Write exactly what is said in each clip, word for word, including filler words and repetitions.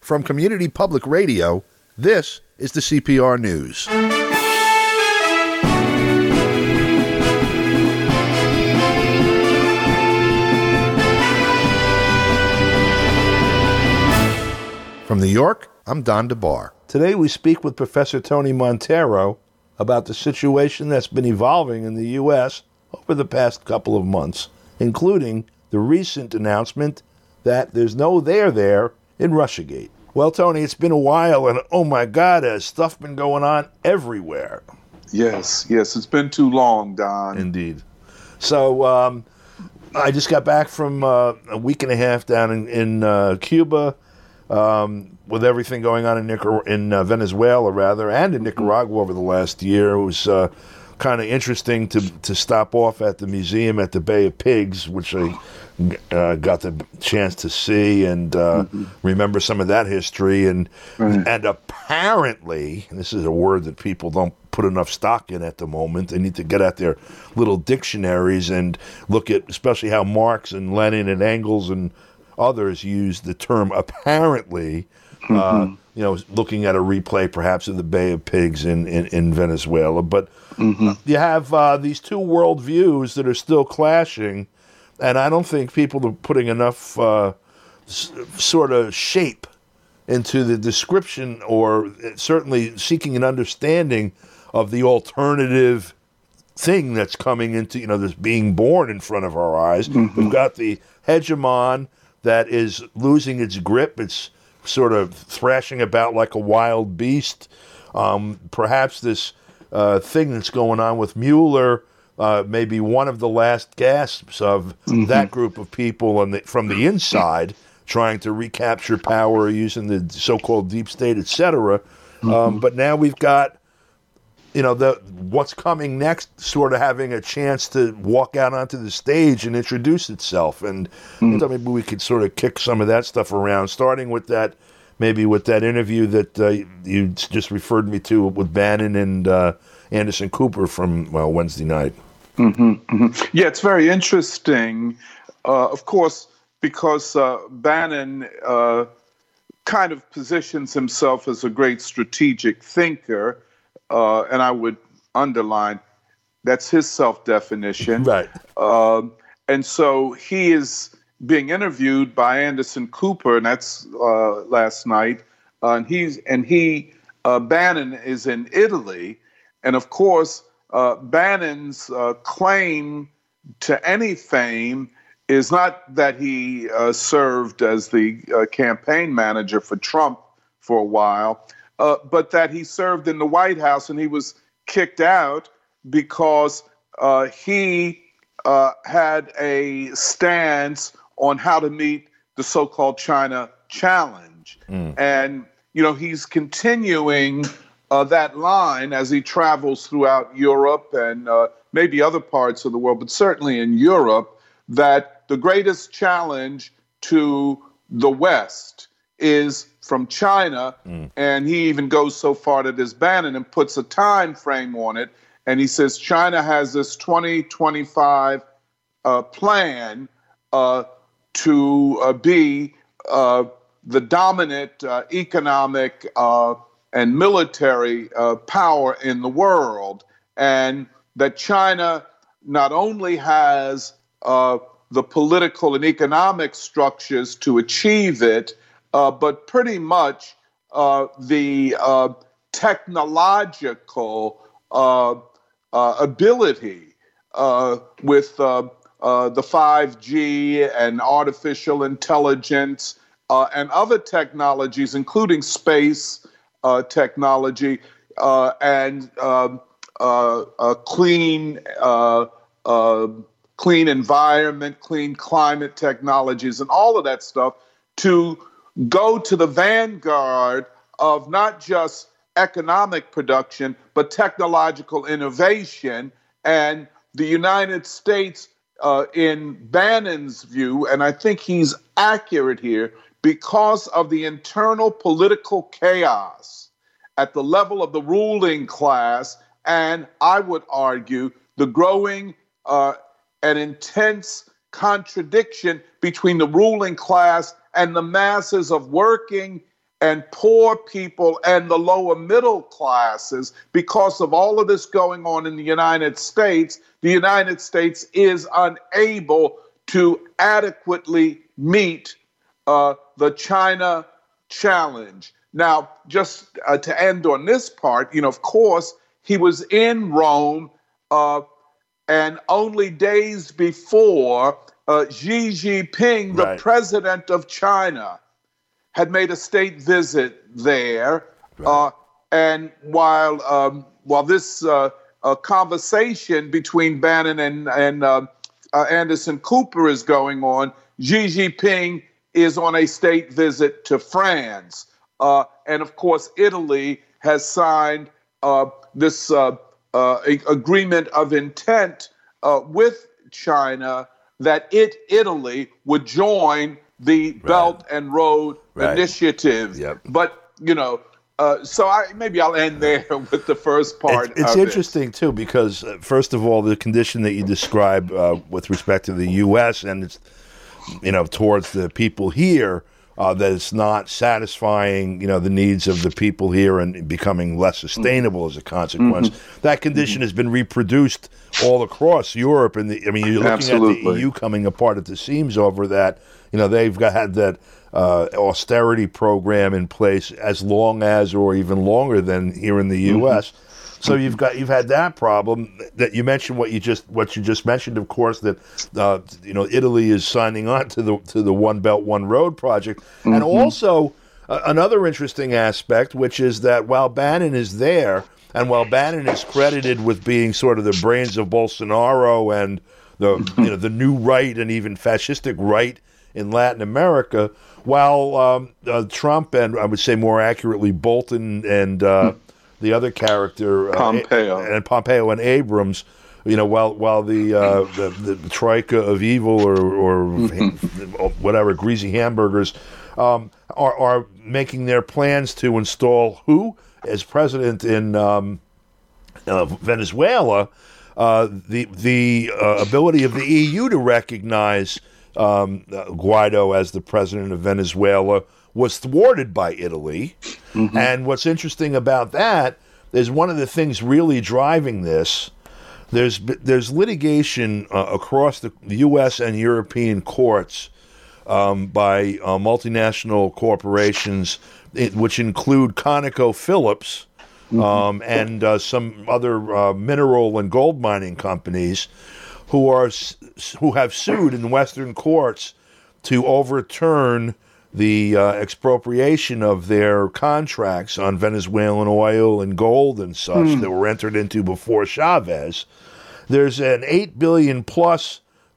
From Community Public Radio, this is the C P R News. From New York, I'm Don DeBar. Today we speak with Professor Tony Monteiro about the situation that's been evolving in the U S over the past couple of months, including the recent announcement that there's no there there in Russiagate. Well, Tony, it's been a while, and oh my God, has stuff been going on everywhere. Yes, yes, it's been too long, Don. Indeed. So um, I just got back from uh, a week and a half down in, in uh, Cuba, um, with everything going on in, Nicar- in uh, Venezuela, rather, and in Nicaragua over the last year. It was uh, kind of interesting to to stop off at the museum at the Bay of Pigs, which I uh, got the chance to see and uh, mm-hmm. remember some of that history. And right. and apparently, and this is a word that people don't put enough stock in at the moment, they need to get at their little dictionaries and look at especially how Marx and Lenin and Engels and others use the term apparently, mm-hmm. uh, you know, looking at a replay perhaps of the Bay of Pigs in, in, in Venezuela. But mm-hmm. you have uh, these two worldviews that are still clashing, and I don't think people are putting enough uh, s- sort of shape into the description or certainly seeking an understanding of the alternative thing that's coming into, you know, that's being born in front of our eyes. Mm-hmm. We've got the hegemon that is losing its grip. It's sort of thrashing about like a wild beast. Um, perhaps this uh, thing that's going on with Mueller uh, may be one of the last gasps of mm-hmm. that group of people on the, from the inside trying to recapture power using the so-called deep state, et cetera. Mm-hmm. Um, but now we've got, you know, the what's coming next sort of having a chance to walk out onto the stage and introduce itself. And mm. so maybe we could sort of kick some of that stuff around, starting with that, maybe with that interview that uh, you just referred me to with Bannon and uh, Anderson Cooper from, well, Wednesday night. Mm-hmm, mm-hmm. Yeah, it's very interesting, uh, of course, because uh, Bannon uh, kind of positions himself as a great strategic thinker. Uh, and I would underline that's his self-definition. Right. Um, and so he is being interviewed by Anderson Cooper, and that's uh, last night. Uh, and he's and he uh, Bannon is in Italy, and of course uh, Bannon's uh, claim to any fame is not that he uh, served as the uh, campaign manager for Trump for a while. Uh, but that he served in the White House and he was kicked out because uh, he uh, had a stance on how to meet the so-called China challenge. Mm. And, you know, he's continuing uh, that line as he travels throughout Europe and uh, maybe other parts of the world, but certainly in Europe, that the greatest challenge to the West is from China, mm. and he even goes so far to this Bannon and puts a time frame on it, and he says China has this twenty twenty-five uh, plan uh, to uh, be uh, the dominant uh, economic uh, and military uh, power in the world, and that China not only has uh, the political and economic structures to achieve it, Uh, but pretty much uh, the uh, technological uh, uh, ability uh, with uh, uh, the five G and artificial intelligence uh, and other technologies, including space uh, technology uh, and um, uh, uh, clean, uh, uh, clean environment, clean climate technologies, and all of that stuff to go to the vanguard of not just economic production, but technological innovation. And the United States, uh, in Bannon's view, and I think he's accurate here, because of the internal political chaos at the level of the ruling class, and I would argue the growing uh, and intense contradiction between the ruling class and the masses of working and poor people and the lower middle classes, because of all of this going on in the United States, the United States is unable to adequately meet uh, the China challenge. Now, just uh, to end on this part, you know, of course, he was in Rome, uh, and only days before, uh, Xi Jinping, the Right. president of China, had made a state visit there. Right. Uh, and while um, while this uh, uh, conversation between Bannon and, and uh, uh, Anderson Cooper is going on, Xi Jinping is on a state visit to France. Uh, and of course, Italy has signed uh, this uh, uh, agreement of intent uh, with China that it, Italy, would join the Right. Belt and Road Right. Initiative. Yep. But, you know, uh, so I, maybe I'll end there with the first part It's, it's of interesting, too, because, uh, first of all, the condition that you describe uh, with respect to the U S and it's, you know, towards the people here, uh, that it's not satisfying, you know, the needs of the people here and becoming less sustainable as a consequence. Mm-hmm. That condition has been reproduced all across Europe. And the, I mean, you're looking at Absolutely. the E U coming apart at the seams over that. You know, they've got had that uh, austerity program in place as long as, or even longer than here in the U S. Mm-hmm. So you've got you've had that problem that you mentioned. What you just what you just mentioned, of course, that uh, you know Italy is signing on to the to the One Belt One Road project, mm-hmm. and also uh, another interesting aspect, which is that while Bannon is there, and while Bannon is credited with being sort of the brains of Bolsonaro and the you know the new right and even fascistic right in Latin America, while um, uh, Trump and I would say more accurately Bolton and uh, the other character, uh, Pompeo. A- and Pompeo and Abrams, you know, while while the uh, the, the troika of evil or or whatever greasy hamburgers um, are are making their plans to install who as president in um, uh, Venezuela, uh, the the uh, ability of the E U to recognize um, uh, Guaido as the president of Venezuela was thwarted by Italy. Mm-hmm. And what's interesting about that is one of the things really driving this, there's there's litigation uh, across the U S and European courts um, by uh, multinational corporations, it, which include ConocoPhillips mm-hmm. um, and uh, some other uh, mineral and gold mining companies who are who have sued in Western courts to overturn the uh, expropriation of their contracts on Venezuelan oil and gold and such mm. that were entered into before Chavez. There's an eight billion dollars plus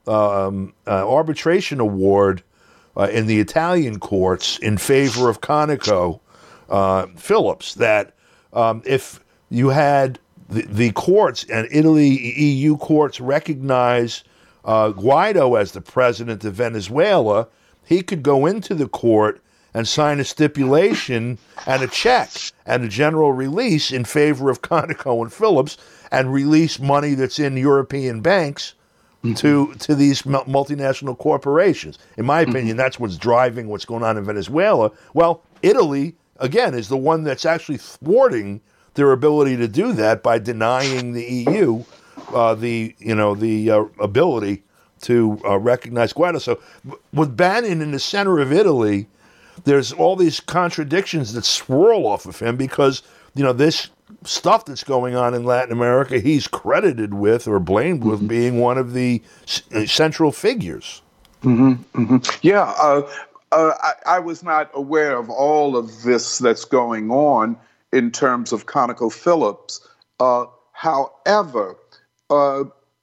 um, uh, arbitration award uh, in the Italian courts in favor of Conoco uh, Phillips that um, if you had the, the courts and Italy, E U courts recognize uh, Guaido as the president of Venezuela, he could go into the court and sign a stipulation and a check and a general release in favor of Conoco and Phillips and release money that's in European banks mm-hmm. to to these multinational corporations. In my opinion, mm-hmm. that's what's driving what's going on in Venezuela. Well, Italy, again, is the one that's actually thwarting their ability to do that by denying the E U uh, the you know the uh, ability to uh, recognize Guaido. So with Bannon in the center of Italy, there's all these contradictions that swirl off of him because, you know, this stuff that's going on in Latin America, he's credited with or blamed with mm-hmm. being one of the c- central figures. Mm-hmm, mm-hmm. Yeah, uh, uh, I, I was not aware of all of this that's going on in terms of ConocoPhillips. Uh, however, uh,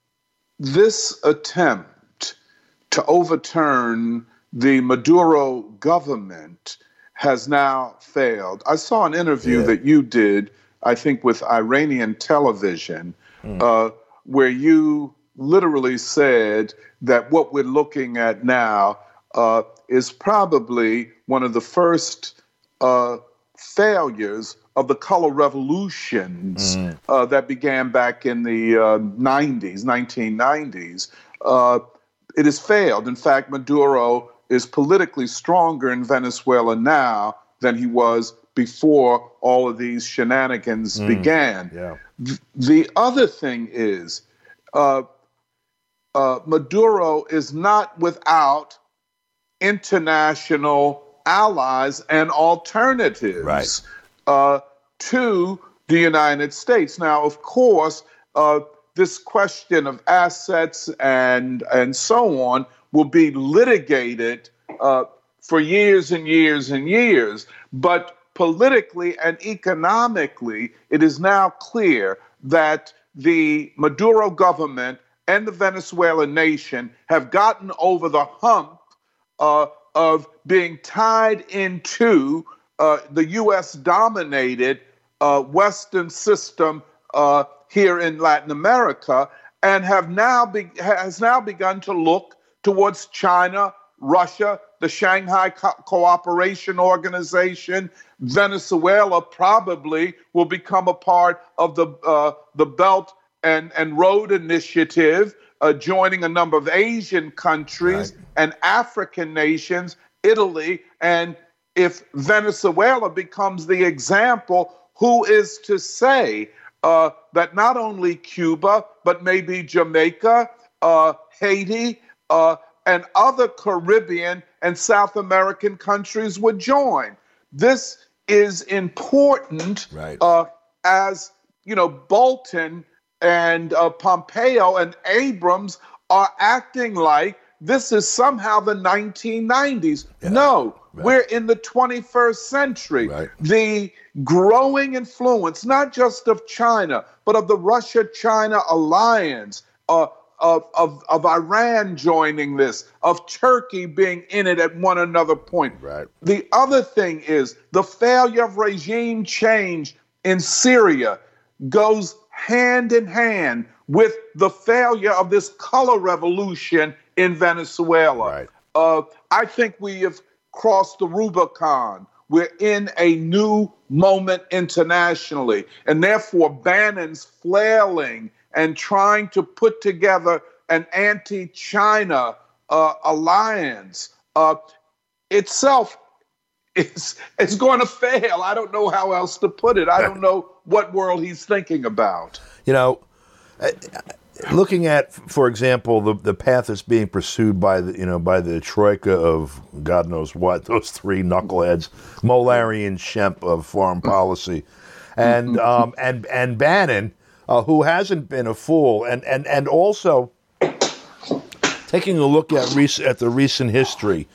this attempt to overturn the Maduro government has now failed. I saw an interview yeah. that you did, I think, with Iranian television, mm. uh, where you literally said that what we're looking at now uh, is probably one of the first uh, failures of the color revolutions mm. uh, that began back in the uh, nineties, nineteen nineties. Uh, it has failed. In fact, Maduro is politically stronger in Venezuela now than he was before all of these shenanigans Mm, began. yeah. Th- The other thing is, uh, uh, Maduro is not without international allies and alternatives Right. uh, to the United States. Now, of course, uh, this question of assets and and so on will be litigated uh, for years and years and years. But politically and economically, it is now clear that the Maduro government and the Venezuelan nation have gotten over the hump uh, of being tied into uh, the U S dominated uh, Western system uh, here in Latin America, and have now be- has now begun to look towards China, Russia, the Shanghai Co- Cooperation Organization. Venezuela probably will become a part of the uh, the Belt and, and Road Initiative, uh, joining a number of Asian countries Right. and African nations, Italy. And if Venezuela becomes the example, who is to say uh, that not only Cuba, but maybe Jamaica, uh, Haiti, uh, and other Caribbean and South American countries would join? This is important, Right. uh, as you know, Bolton and uh, Pompeo and Abrams are acting like this is somehow the nineteen nineties. Yeah. No, Right. we're in the twenty-first century. Right. The growing influence, not just of China, but of the Russia-China alliance, uh, of, of, of Iran joining this, of Turkey being in it at one another point. Right. The other thing is the failure of regime change in Syria goes hand in hand with the failure of this color revolution in Venezuela. Right. Uh, I think we have crossed the Rubicon. We're in a new moment internationally, and therefore Bannon's flailing and trying to put together an anti-China uh, alliance uh, itself is it's going to fail. I don't know how else to put it. I don't know what world he's thinking about. You know, uh, looking at, for example, the the path that's being pursued by the you know by the troika of God knows what, those three knuckleheads, Molari and Schempp of foreign policy, and um, and and Bannon, uh, who hasn't been a fool, and and and also taking a look at rec- at the recent history,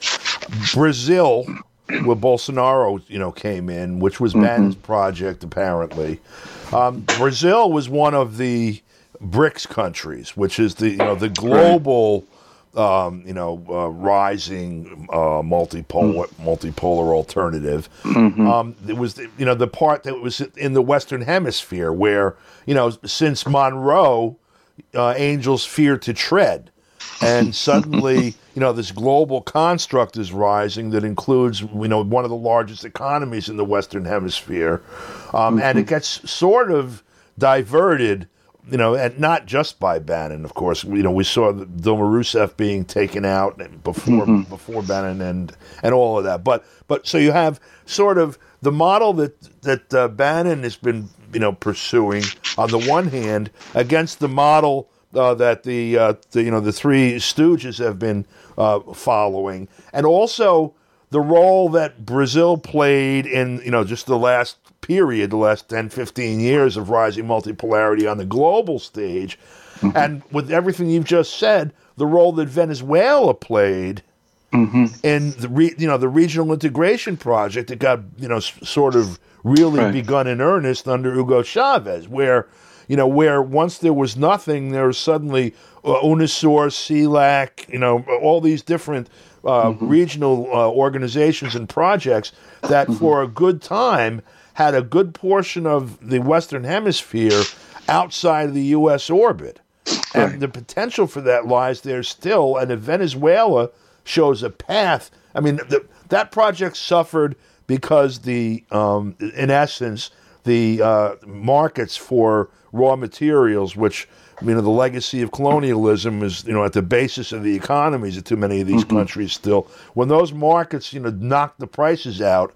Brazil, where Bolsonaro, you know, came in, which was Bannon's project, apparently. Um, Brazil was one of the BRICS countries, which is the, you know, the global, um, you know, uh, rising uh, multipolar multipolar alternative. Um, it was, the, you know, the part that was in the Western Hemisphere where, you know, since Monroe, uh, angels feared to tread. And suddenly, you know, this global construct is rising that includes, you know, one of the largest economies in the Western Hemisphere. Um, and it gets sort of diverted, you know, and not just by Bannon, of course. You know, we saw Dilma Rousseff being taken out before mm-hmm. before Bannon and and all of that. But but so you have sort of the model that that uh, Bannon has been, you know, pursuing on the one hand against the model Uh, that the, uh, the you know the Three Stooges have been uh, following, and also the role that Brazil played in you know just the last period, the last ten, fifteen years of rising multipolarity on the global stage, mm-hmm. and with everything you've just said, the role that Venezuela played mm-hmm. in the re, you know the regional integration project that got you know s- sort of really right. begun in earnest under Hugo Chavez, where. You know, where once there was nothing, there was suddenly uh, UNASUR, CELAC, you know, all these different uh, mm-hmm. regional uh, organizations and projects that mm-hmm. for a good time had a good portion of the Western Hemisphere outside of the U S orbit. Right. And the potential for that lies there still. And if Venezuela shows a path, I mean, the, that project suffered because the, um, in essence, the uh, markets for raw materials, which, you know, the legacy of colonialism is, you know, at the basis of the economies of too many of these mm-hmm. countries still. When those markets, you know, knock the prices out,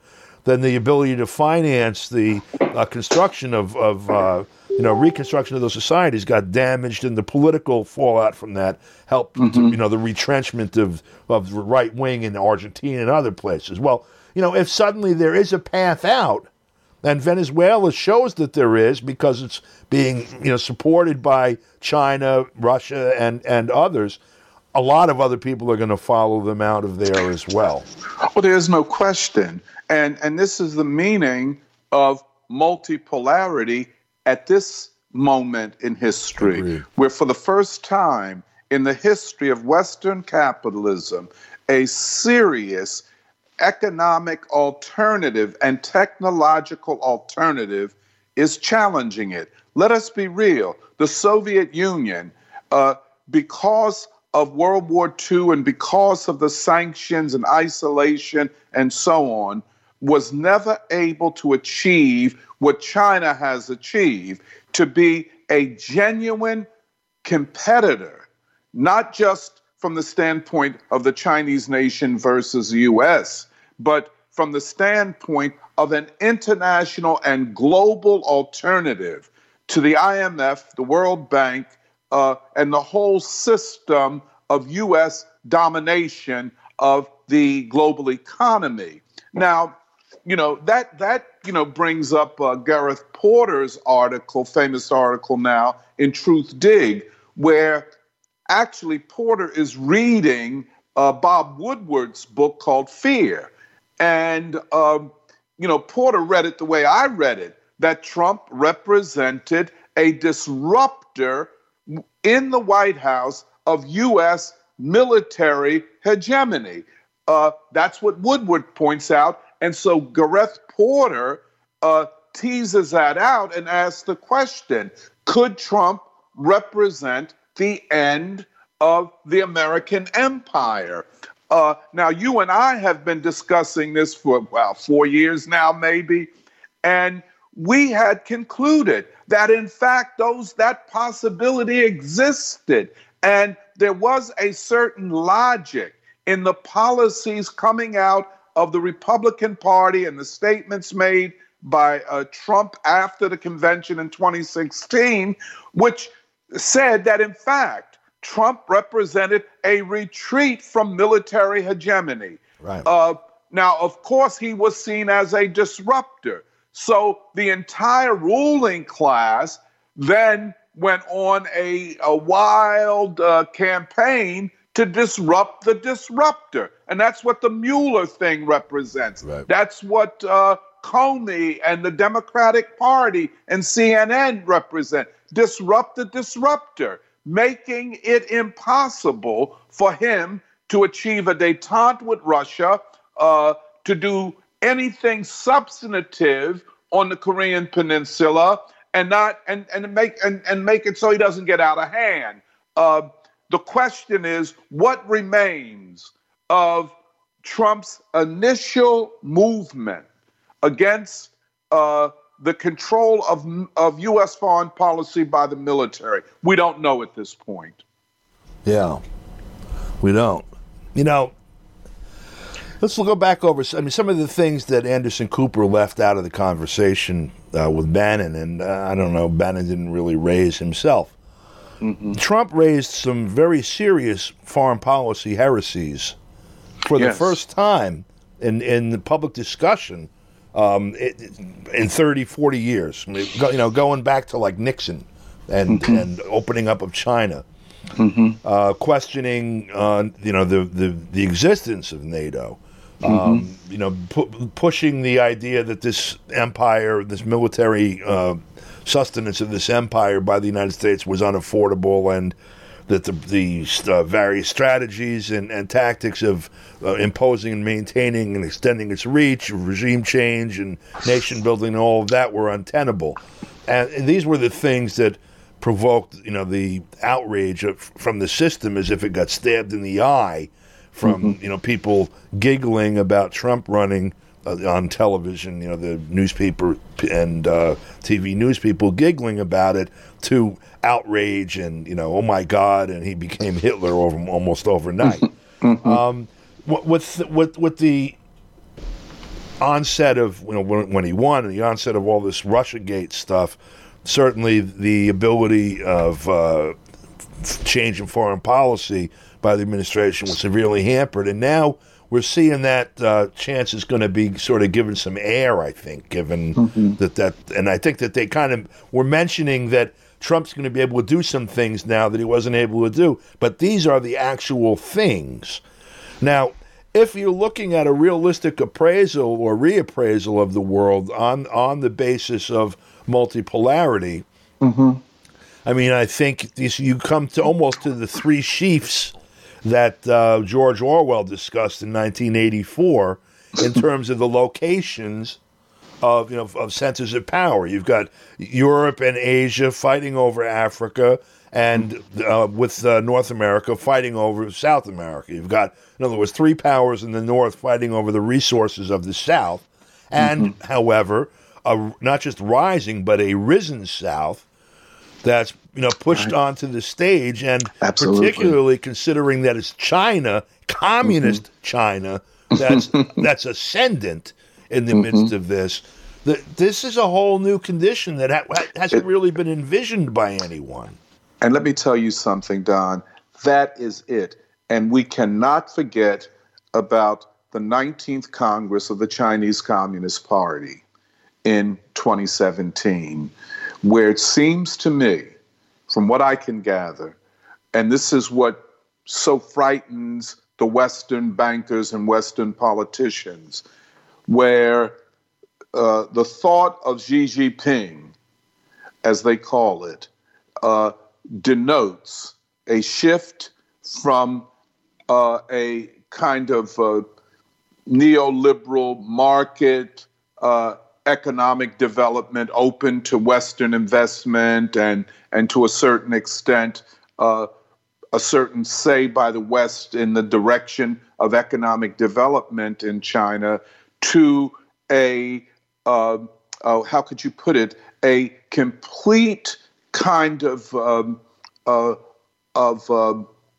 then the ability to finance the uh, construction of, of uh, you know, reconstruction of those societies got damaged, and the political fallout from that helped, mm-hmm. to, you know, the retrenchment of, of the right wing in Argentina and other places. Well, you know, if suddenly there is a path out, and Venezuela shows that there is, because it's being, you know, supported by China, Russia, and, and others, a lot of other people are going to follow them out of there as well. Well, there's no question. And and this is the meaning of multipolarity at this moment in history, Agreed. Where for the first time in the history of Western capitalism, a serious economic alternative and technological alternative is challenging it. Let us be real. The Soviet Union, uh, because of World War Two and because of the sanctions and isolation and so on, was never able to achieve what China has achieved, to be a genuine competitor, not just from the standpoint of the Chinese nation versus the U S, but from the standpoint of an international and global alternative to the I M F, the World Bank, uh, and the whole system of U S domination of the global economy. Now, you know, that, that you know, brings up uh, Gareth Porter's article, famous article now in Truth Dig, where actually Porter is reading uh, Bob Woodward's book called Fear. And, um, you know, Porter read it the way I read it, that Trump represented a disruptor in the White House of U S military hegemony. Uh, that's what Woodward points out. And so Gareth Porter uh, teases that out and asks the question, could Trump represent the end of the American empire? Uh, now, you and I have been discussing this for, well, four years now, maybe, and we had concluded that, in fact, those that possibility existed, and there was a certain logic in the policies coming out of the Republican Party and the statements made by uh, Trump after the convention in twenty sixteen, which said that, in fact, Trump represented a retreat from military hegemony. Right. Uh, now, of course, he was seen as a disruptor. So the entire ruling class then went on a, a wild uh, campaign to disrupt the disruptor. And that's what the Mueller thing represents. Right. That's what uh, Comey and the Democratic Party and C N N represent. Disrupt the disruptor, making it impossible for him to achieve a détente with Russia, uh, to do anything substantive on the Korean Peninsula, and not and and make and, and make it so he doesn't get out of hand. Uh, the question is, what remains of Trump's initial movement against uh, the control of of U S foreign policy by the military? We don't know at this point. Yeah, we don't. You know, let's go back over. I mean, some of the things that Anderson Cooper left out of the conversation uh, with Bannon, and uh, I don't know, Bannon didn't really raise himself. Mm-hmm. Trump raised some very serious foreign policy heresies for yes. the first time in in the public discussion um, it, in thirty, forty years. I mean, go, you know, going back to like Nixon and mm-hmm. and opening up of China. Mm-hmm. Uh, questioning, uh, you know, the, the, the existence of NATO, um, mm-hmm. you know, pu- pushing the idea that this empire, this military uh, sustenance of this empire by the United States was unaffordable, and that the, the uh, various strategies and, and tactics of uh, imposing and maintaining and extending its reach, regime change and nation building and all of that were untenable. And, and these were the things that provoked, you know, the outrage of, from the system, as if it got stabbed in the eye from, mm-hmm. you know, people giggling about Trump running uh, on television, you know, the newspaper and uh, T V news people giggling about it, to outrage and, you know, oh my God, and he became Hitler over almost overnight. Mm-hmm. Um, with, with, with the onset of, you know, when, when he won, and the onset of all this Russiagate stuff, certainly the ability of uh, change in foreign policy by the administration was severely hampered. And now we're seeing that uh, chance is going to be sort of given some air, I think, given mm-hmm. that that, and I think that they kind of were mentioning that Trump's going to be able to do some things now that he wasn't able to do. But these are the actual things. Now, if you're looking at a realistic appraisal or reappraisal of the world on, on the basis of multipolarity, mm-hmm. I mean, I think this, you come to almost to the three sheafs that uh, George Orwell discussed in nineteen eighty-four in terms of the locations of, you know, of centers of power. You've got Europe and Asia fighting over Africa, and uh, with uh, North America fighting over South America. You've got, in other words, three powers in the North fighting over the resources of the South, and, mm-hmm. however, a, not just rising, but a risen South that's, you know, pushed right. onto the stage, and Absolutely. particularly considering that it's China, communist mm-hmm. China, that's that's ascendant in the mm-hmm. midst of this. The, this is a whole new condition that ha- hasn't it, really been envisioned by anyone. And let me tell you something, Don. That is it. And we cannot forget about the nineteenth Congress of the Chinese Communist Party in twenty seventeen, where it seems to me, from what I can gather, and this is what so frightens the Western bankers and Western politicians, where uh, the thought of Xi Jinping, as they call it, uh, denotes a shift from uh, a kind of uh, neoliberal market uh, economic development open to Western investment and, and to a certain extent, uh, a certain say by the West in the direction of economic development in China, to a, uh, uh, how could you put it, a complete kind of um, uh, of uh,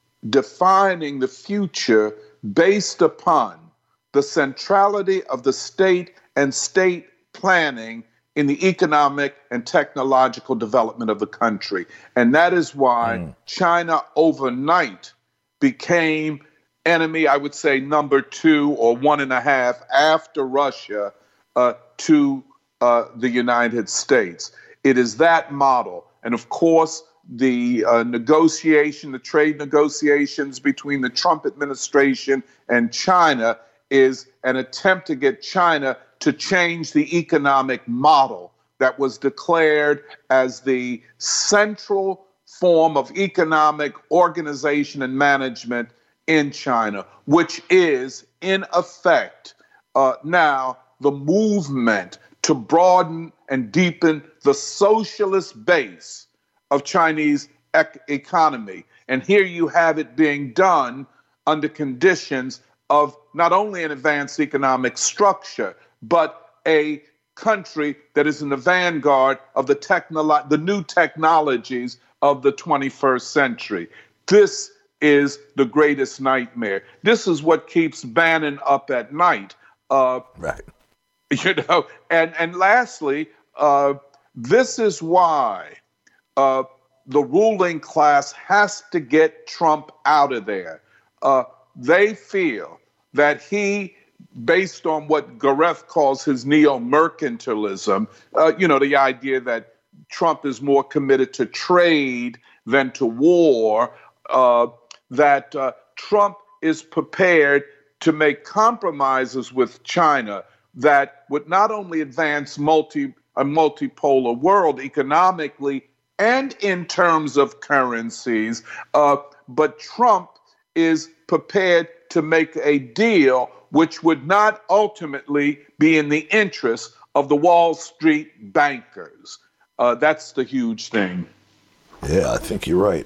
defining the future based upon the centrality of the state and state planning in the economic and technological development of the country. And that is why mm. China overnight became enemy, I would say, number two or one and a half after Russia uh, to uh, the United States. It is that model. And of course, the uh, negotiation, the trade negotiations between the Trump administration and China is an attempt to get China to change the economic model that was declared as the central form of economic organization and management in China, which is, in effect, uh, now the movement to broaden and deepen the socialist base of Chinese ec- economy. And here you have it being done under conditions of not only an advanced economic structure, but a country that is in the vanguard of the technolo- the new technologies of the twenty-first century. This is the greatest nightmare. This is what keeps Bannon up at night. Uh, right. You know, and, and lastly, uh, this is why uh, the ruling class has to get Trump out of there. Uh, they feel that he, based on what Gareth calls his neo-mercantilism, uh, you know, the idea that Trump is more committed to trade than to war, uh, that uh, Trump is prepared to make compromises with China that would not only advance multi a multipolar world economically and in terms of currencies, uh, but Trump is prepared to make a deal which would not ultimately be in the interest of the Wall Street bankers. Uh, that's the huge thing. Yeah, I think you're right.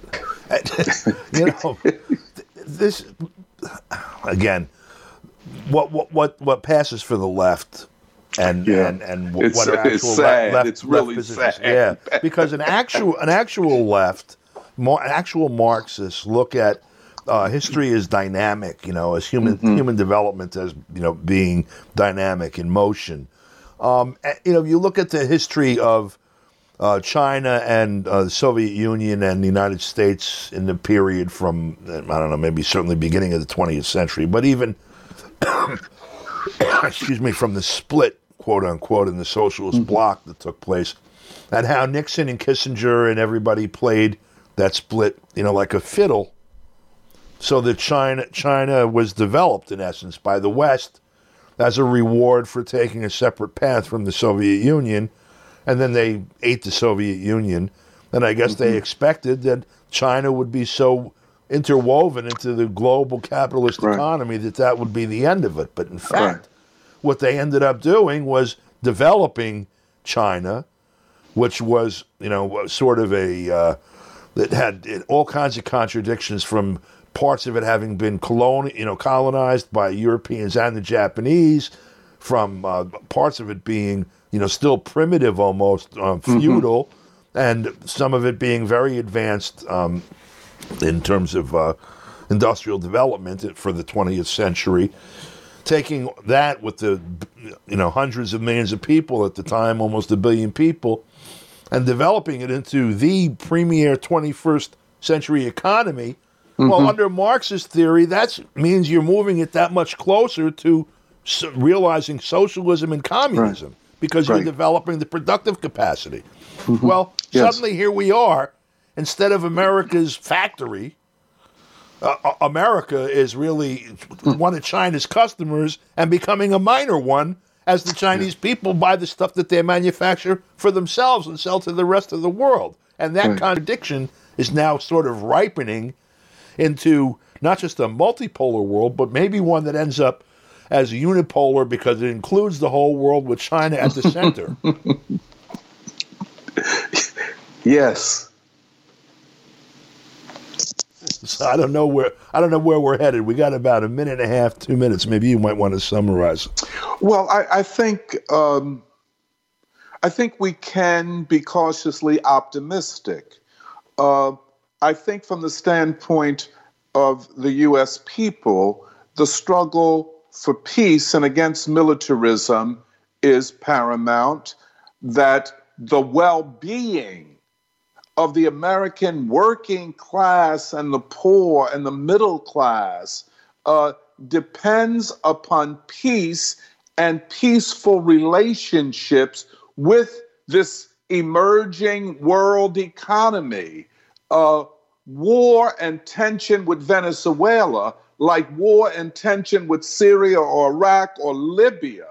You know, this again, what what what what passes for the left, and yeah. and and it's, what are actual it's sad. left, it's really left sad. Yeah, because an actual an actual left, an actual Marxists look at uh, history is dynamic, you know, as human Mm-hmm. human development as, you know, being dynamic in motion. Um, and, you know, you look at the history of uh, China and uh, the Soviet Union and the United States in the period from, I don't know, maybe certainly beginning of the twentieth century, but even, excuse me, from the split, quote unquote, in the socialist Mm-hmm. bloc that took place, and how Nixon and Kissinger and everybody played that split, you know, like a fiddle, so that China China was developed, in essence, by the West as a reward for taking a separate path from the Soviet Union, and then they ate the Soviet Union, and I guess mm-hmm. they expected that China would be so interwoven into the global capitalist right. economy that that would be the end of it. But in fact, right. what they ended up doing was developing China, which was, you know, sort of a, uh, that had all kinds of contradictions, from parts of it having been colon, you know, colonized by Europeans and the Japanese, from uh, parts of it being, you know, still primitive, almost uh, feudal, mm-hmm. and some of it being very advanced um, in terms of uh, industrial development for the twentieth century. Taking that with the, you know, hundreds of millions of people at the time, almost a billion people, and developing it into the premier twenty-first century economy. Mm-hmm. Well, under Marxist theory, that means you're moving it that much closer to so realizing socialism and communism, right. because right. you're developing the productive capacity. Mm-hmm. Well, yes. suddenly here we are. Instead of America's factory, uh, America is really one of China's customers and becoming a minor one, as the Chinese yeah. people buy the stuff that they manufacture for themselves and sell to the rest of the world. And that right. contradiction is now sort of ripening into not just a multipolar world, but maybe one that ends up as unipolar, because it includes the whole world with China at the center. Yes. So I don't know where I don't know where we're headed. We got about a minute and a half, two minutes. Maybe you might want to summarize. Well, I, I think um, I think we can be cautiously optimistic. Uh, I think from the standpoint of the U S people, the struggle for peace and against militarism is paramount, that the well-being of the American working class and the poor and the middle class uh, depends upon peace and peaceful relationships with this emerging world economy. Uh, war and tension with Venezuela, like war and tension with Syria or Iraq or Libya,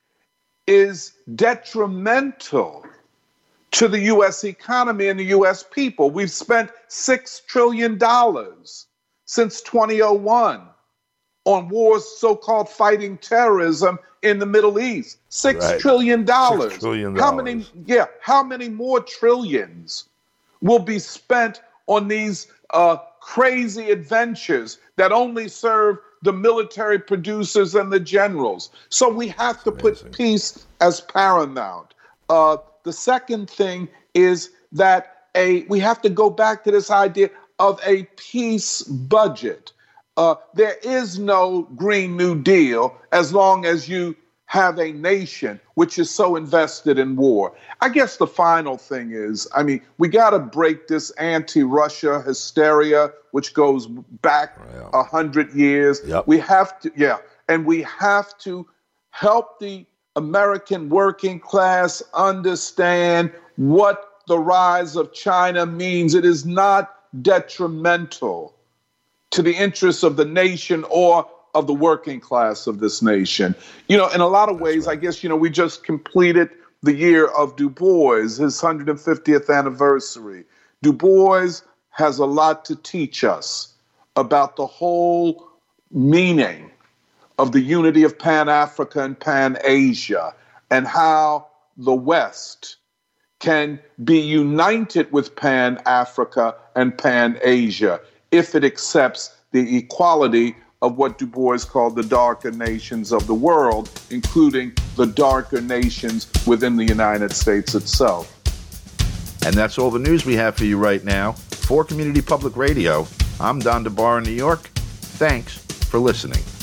is detrimental to the U S economy and the U S people. We've spent six trillion dollars since twenty oh one on wars, so-called fighting terrorism in the Middle East. Six right. trillion dollars. Six trillion how many? Yeah. How many more trillions will be spent on these uh, crazy adventures that only serve the military producers and the generals? So we have to put peace as paramount. Uh, the second thing is that a we have to go back to this idea of a peace budget. Uh, there is no Green New Deal as long as you have a nation which is so invested in war. I guess the final thing is, I mean, we got to break this anti-Russia hysteria, which goes back a hundred years. Yep. We have to, yeah, and we have to help the American working class understand what the rise of China means. It is not detrimental to the interests of the nation or of the working class of this nation. You know, in a lot of ways, right. I guess, you know, we just completed the year of Du Bois, his one hundred fiftieth anniversary. Du Bois has a lot to teach us about the whole meaning of the unity of Pan-Africa and Pan-Asia, and how the West can be united with Pan-Africa and Pan-Asia if it accepts the equality of what Du Bois called the darker nations of the world, including the darker nations within the United States itself. And that's all the news we have for you right now. For Community Public Radio, I'm Don DeBar in New York. Thanks for listening.